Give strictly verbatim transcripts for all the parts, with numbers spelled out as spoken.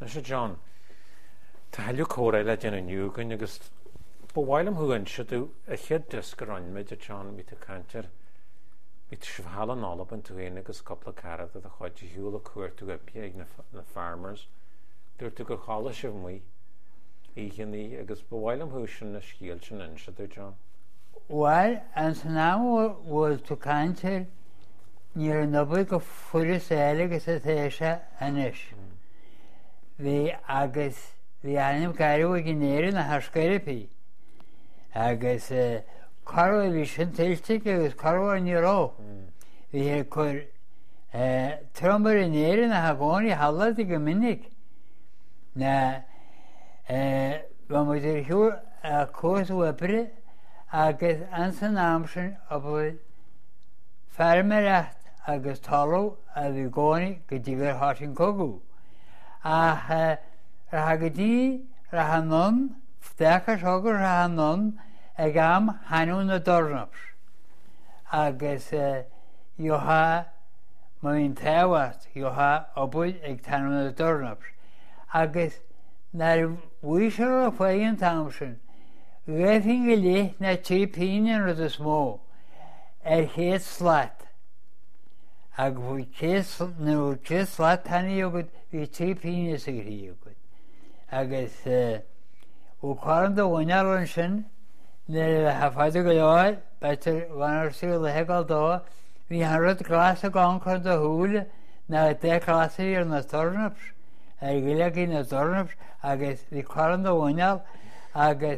Is John Taú córéile déna nniugann agus bhhailm thugann siú a chead discaráin méid a John mí a cantar mí sibhall nálaban tú héana agus coppla carad a chuid hiúla cuairtú a beag na farmers dúir tú go chála sibh mí íchanní agus bhhailm thusin na scíal sin in siú John. Well, an san náam bhfuil tú cantar níor an nobal go furas éile agus a téise anis. Bhí agus bhí anam gaiirh a gnéir na thascairipaí agus carha bhí sin tiltte agus carha níró. Bhí chur trombar in éire na hagóí hallad go minic na bha mu idir thiúr a cós webbre agus an san náam sin a bhfuil fermareacht agus talú a bhí gcónaí go dtí gur háitin cogú. Ach ra go dtí ra non fdeachas thugur ra non ag am hanú na dornaps agus joha má hín táhhacht joha obaid ag tanú na dornaps agus nar bhuiisiir a féin tam sin réifin go lé na trí píine rud is mó ar chéad slat ag bhfuil nó cé slat taí agad bhí trí píine sa grí agad agus ó chuan do bhainearan sin na hafáide go leáil betar bhanar sí le heáil dó hí an rud glas a gáin chun do thuúla na dé clasaí ar na tornaps ar gile í na tornaps agus bhí chuan do bhaineal agus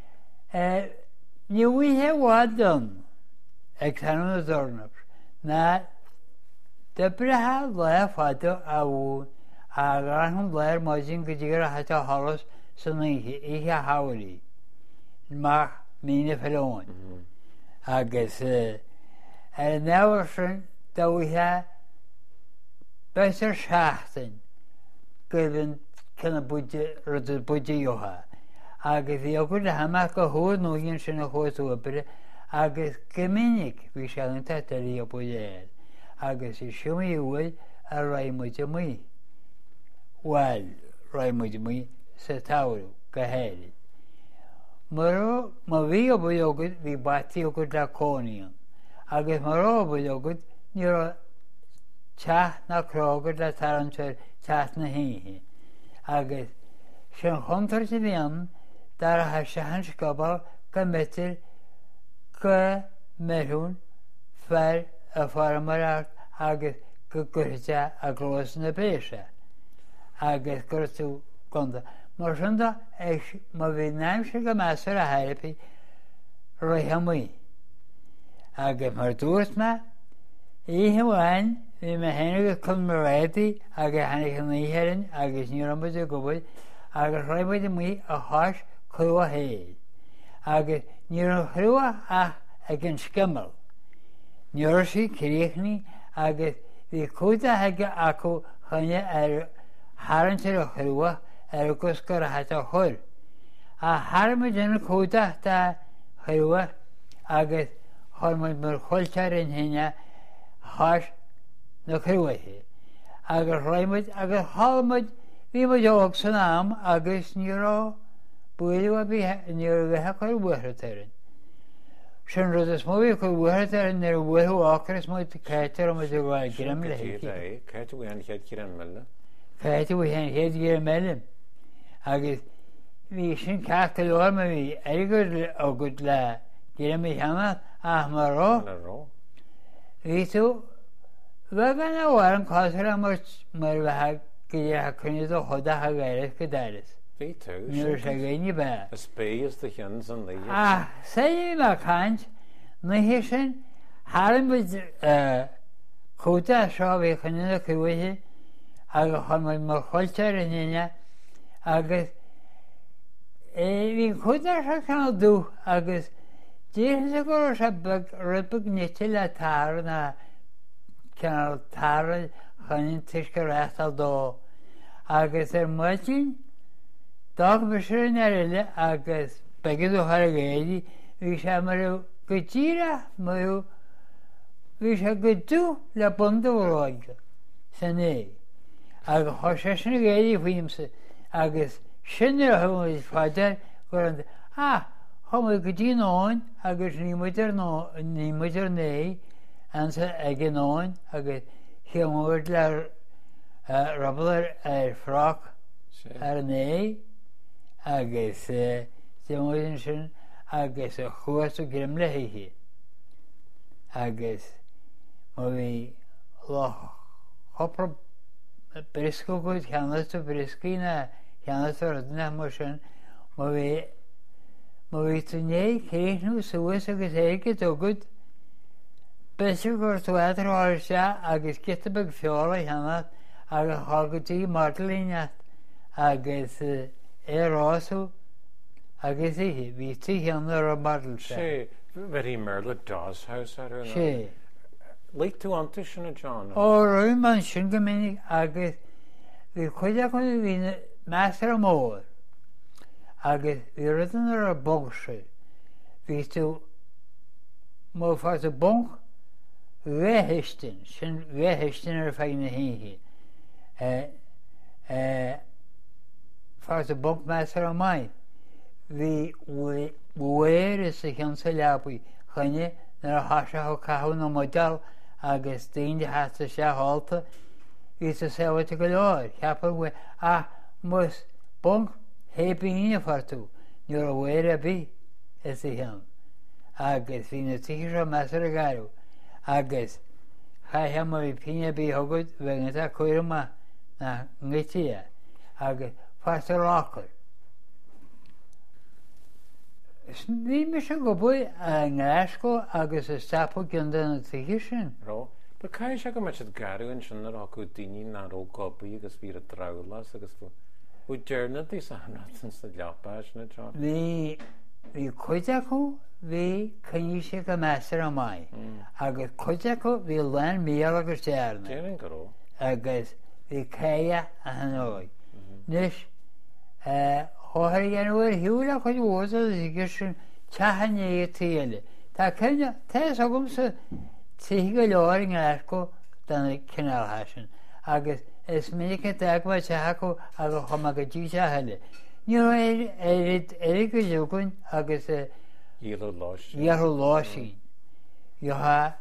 ní bhuithe bhád don ag tanú na tornaps na de brethe le fáide a bhú a grantham léir maidin go dtíar a haite hallas san ihe haí mar mína feáin agus ar nehar sin dóthe beir seaachtain go bhín cinna rud buide joha agus bhí agur de haach go thuúd nóíonn sinna chóú bre agus gomininic bhí seanta tarí a buéir agus i siúí bhfuil a raimmuide mí. Well, raimmuide mí sa táú go héir. Mar má bhí a bud agad bhí batí agad le cóíon, agus mar á bud agad ní teath na crágad le tarantir teath na híthe, agus sin chuntar sa bhíon dar a ha sehan scabal go mitir go meún fer a farmar agus go gurte a glós na béise agus gur tú gonda. Mar sinnda má bhí neimse go measar a heirepaí roithe muí. Agus mar dúirt me ihe bhhain bhí me héna go chun mar réitaí agus hanig an íhéann agus ní rambaide gobaid agus roibaide muí a háis chuha héad. Agus ní an chruúa ach ag an scimal. Níor sí críochnaí agus bhí cúta heige acu chunne ar háantar a chruúa ar agus gur a hat a chuir. A háirrma duna cúta tá chruúa agus chuirmuid mar chuiltear in hine háis na chruúathe. Agus roimuid agus hámuid bhí muid óg san am agus nírá buú a bhí níor bheitthe chuir bhuiirtearan. Sin rud is mó bhí chuir bhuiirtearan ar bhuiú áchas mu caiitear a muid bhil gram le Caiite bhíon chead cían meile? Caiite bhí hen chéad gur meile agus bhí sin ceach go leir a bhí aigur agad le gram cheanna ach marrá. Bhí tú bheith gan a bhhar an cáir mar mar bheitthe go dtí chunne do chodathe gaiiris go dairis. Bhí tú Níor sé ghaoine be. Is bé is de chean san lí. Ah, sé le chaint na hé sin háan bud chuta seo bhí chunne na cruúthe agus chuid mar choiltear in hine agus bhí chuta se canal dú agus dé go se rubug nite le tar na canal tar chuinn tuis go réachtal dó agus ar muitin dag beisirin ar ile agus begad ó thar géadi bhí sé mar go tíre mar bhí sé go dú le bunda bhráige san é agus há sé sinna géirí faoimsa agus sinnar thuid fáidir gur an á Chomh go dtí náin agus ní muidir ní muidir né ansa ag náin agus cheamúir le rabal ar froc ar né agus démúin sin agus a chuas a grim le hí agus má bhí le chopra brisco goid cheannas a briscína cheannas a rudna mar sin má bhí má bhí tú né chéithnú suas agus éige dogad beisiú gur tú éidir se agus citabeh feála cheannas agus chágadtí martalíneat agus érású agus ihe bhí tí cheannar a martal sé bhí Merle Dawes ar sé leit tú antas sinna John ó roiim man sin go minic agus bhí chuide chun bhí meastar a mór agus bhí rudan ar a bogse bhí tú má fá a bonk bheithistin sin bheithistin ar fein na híhí fá a bonk meastar a mai hí bhuair is a chean sa leapaí chunne nar a hasise ó cathú na modal agus daoine heasta sé háalta hí sa saoite go leir cheapar bhfuil a mus bonk hébíine fartú nuair a bhuair a bí is a chean agus hí na tíir a measar a garú agus chaithe mar bhí píine bí thugad bheith a cuiirma na ngaitíí agus fásta rácail. Ní me se go buid an ggheascó agus is stapó gionda na tíir sin. Rá, ba cai se go me si garúin sin ar acu daoine ná ró gopaí agus bhí a draglas agus bú dearna dí sa hanatan sa leapáis na John. Bhí bhí chuide acu bhí caní sé go measar a mai agus chuide acu bhí lein míal agus dearna Déanaan go ró. agus bhí céia a hanóid. Nis Chóthir dhéanamhfuir hiúla chuid bhósa gur sin tehanné tíile. Tá cenne teas agam sa tí go leir an ggheascó dana cináltha sin agus is minic teagha teacu agus chuma go dtí heile. Ní éiad go dúgann agus Díalú láis. dhearú láisín. Iotha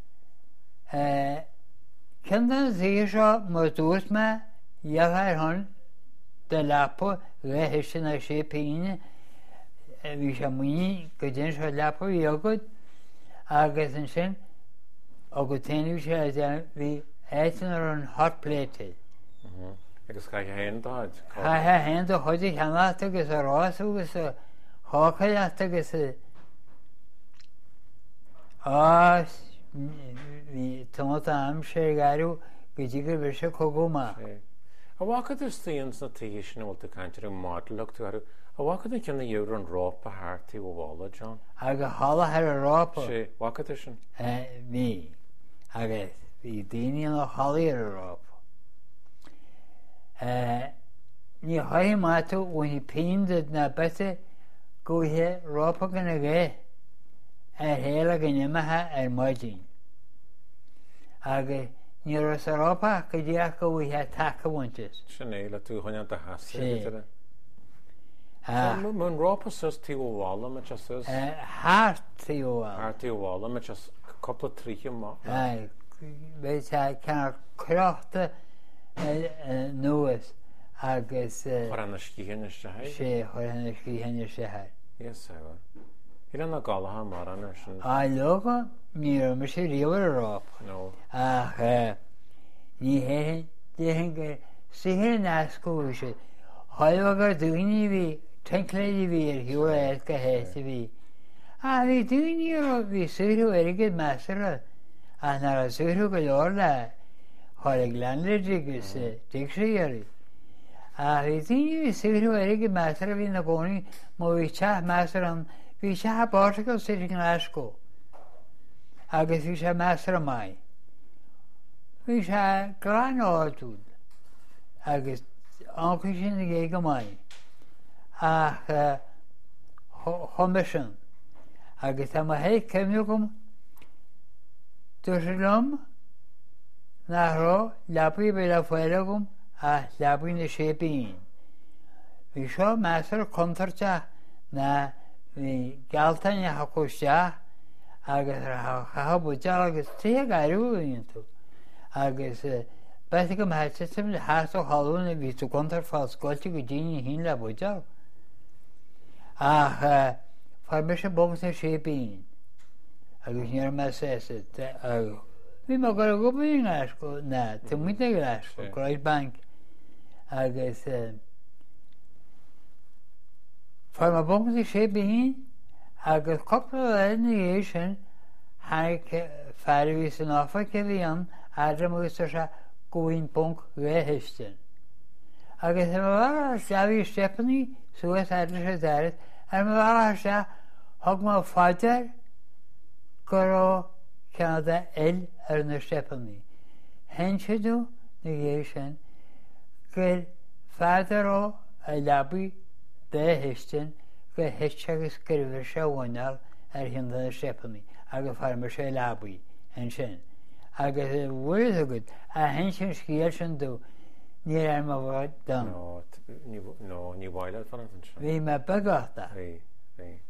cinna dhí seo mar dúirt me dheartha hon de leapa bheith sin a sé peine bhí sé muoine go dtí seo leapa bhíogad agus an sin a go taanú sé bhí éitan ar an hot plate. Agus cai héan dáid. Chaithe hen a chuide cheannacht agus a rású agus a cháchaileat agus á hí tomata am sé garú go dtí gur bhir se cogóma. A bhacad is tíons na tíí sin bhfuil caiintear an mátalach tú aru a bhacad in cinna dhéú an rápa háirtaí ó bhála John. Agus hála ar a rápa sé bhacad is sin. ní agus bhí daine le chalaí ar a rápa. Ní haí mátú bhain peindad na bete gothe rápa gan na ggé ar héla go nimethe ar maidín. Agus ní ras a rápa go dtíach go bhuthe takehaintes. Sin é le tú chuine a hasí. Sí. Mún rápa sus tí ó bhála me just sus. Háirtaí óháil. Háirtaí ó bhála me just coppla tríe má. Bheit ceannar creachta nuas agus Char na scíhanna sé. sé chuirna scíhanne sethe. Yes, sawa. Hí na gálatha mar an ar sin. Á lega ní me sé riomhar a rápa. No. ach ní héan déhan gur sihir nascú sé. Háilh gur dúine bhí teléidir bhí ar hiúr éad go héasta bhí. A bhí dúine ar bhí suúrú aige measara a nar a suúrú go leor le hála glandir agus dicsaíarí. A bhí dúine bhí suúrú aige measara bhí na gcónaí má bhí teach measar an bhí se báirteail si an ascó. Agus bhí sé measar a mai. Bhí sé gláin áitúil agus ancha sin na ggé go mai ach chomise agus tá héic cemú gom dúir sé lom nachrá lepaí be le foiile gom a leabhaí na sé bín. Bhí seo measar contarte na bhí gealtaine a chuiste agus chahabúte agus tí gaiirúíonn tú. agus beth go meiste sem le háas ó hallúna bhí tú contar fáilscoilte go dtíine hín le buteach. Ach far me sé bogus na sé bín agus níor me sé bhí mar go go bhí go na tú mu leis go Croid Bank agus far mar bogus na sé bín agus coppla le na dhé sin fearhí san áfa ce bhí an Adam agus se goin punk réhiisten. Agus er war Xavi Stephanie suas adle sé darit er me war se hog ma fader go Canada el er na Stephanie. Hen se do negation gur fader o a labi de histen go hechagus skriver se wonal er hin na Stephanie. Agus farmer se labi en sin. agus bhfuil a go a hen sin scíal sin dú ní ar má bhd don. No, ní bhhaile fan. Bhí me bagata. Bhí, bhí.